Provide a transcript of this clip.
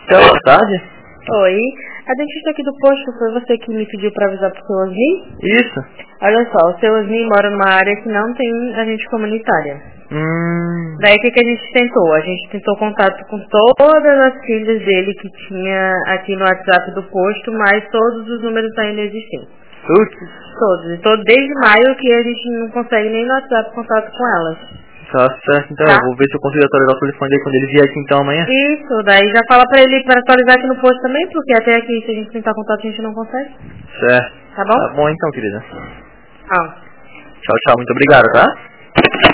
Então, boa tarde. Oi, a dentista aqui do posto, foi você que me pediu pra avisar pro seu Osni? Isso. Olha só, o seu Osni mora numa área que não tem agente comunitária. Daí o que a gente tentou? A gente tentou contato com todas as filhas dele que tinha aqui no WhatsApp do posto, mas todos os números ainda existem. Todos. Desde maio que a gente não consegue nem no WhatsApp contato com elas. Tá certo, então eu vou ver se eu consigo atualizar o telefone dele quando ele vier aqui então amanhã. Isso, daí já fala pra ele para atualizar aqui no posto também, porque até aqui se a gente tentar contato a gente não consegue. Certo. Tá bom? Tá bom então, querida. Tchau. Tchau, tchau. Muito obrigado, tá?